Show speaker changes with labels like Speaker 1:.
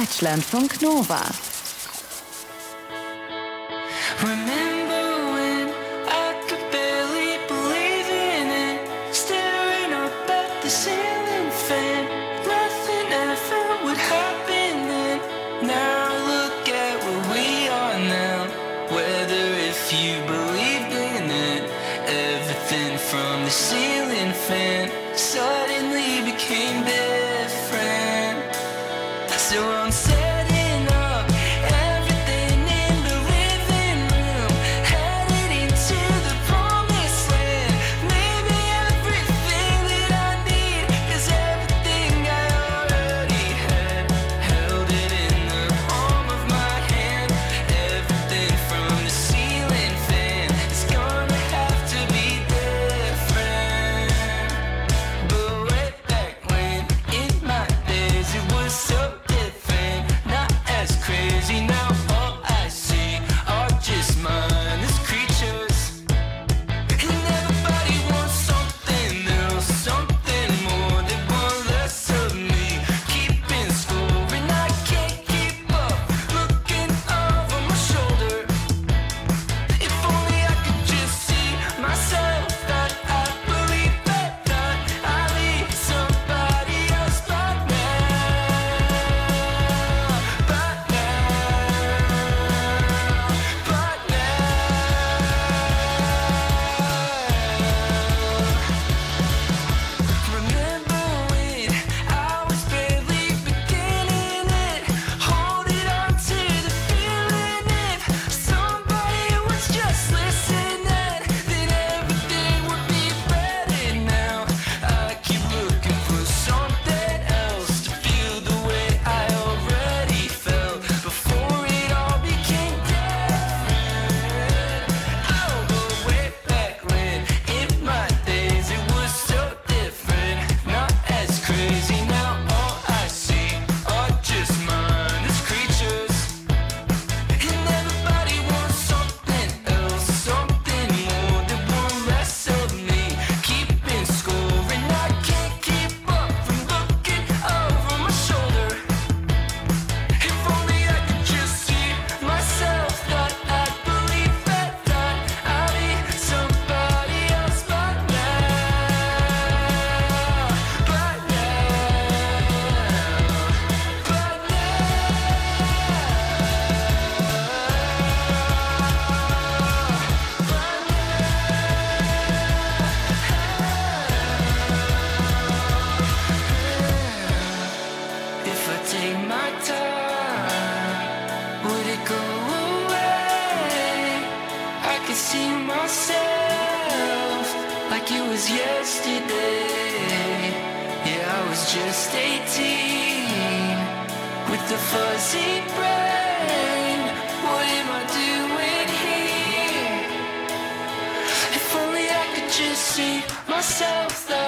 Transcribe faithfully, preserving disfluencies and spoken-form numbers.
Speaker 1: Deutschlandfunk Nova.
Speaker 2: Remember when I could barely believe in it, staring up at the ceiling fan, nothing ever would happen then. Now look at where we are now, whether if you believed in it, everything from the ceiling fan suddenly became different. So I'm setting up everything in the living room, headed into the promised land. Maybe everything that I need is everything I already had. Held it in the palm of my hand. Everything from the ceiling fan is gonna have to be different. But way back when, in my days, it was so different, not as crazy. Now all I see are just mindless creatures, and everybody wants something else, something more. They want less of me, keeping score, and I can't keep up, looking over my shoulder. If only I could just see myself, that I believe that, that I need somebody else but now, but now, but now. Remember when I was barely beginning it, holding on to the feeling if somebody was just listening, then everything would be better now. I keep looking for something else to feel the way I already felt before it all became different. Oh, but way back when, in my days, it was so different, not as crazy. Now all I see are just mindless creatures, and everybody wants something else, something more. They want less of me, keeping score, and I can't keep up from looking over my shoulder. If only I could just see myself, that I believe that, that I need somebody else but now, but now, but now. If I take my time, would it go away? I could see myself like it was yesterday. Yeah, I was just eighteen with the fuzzy brain. What am I doing here? If only I could just see myself that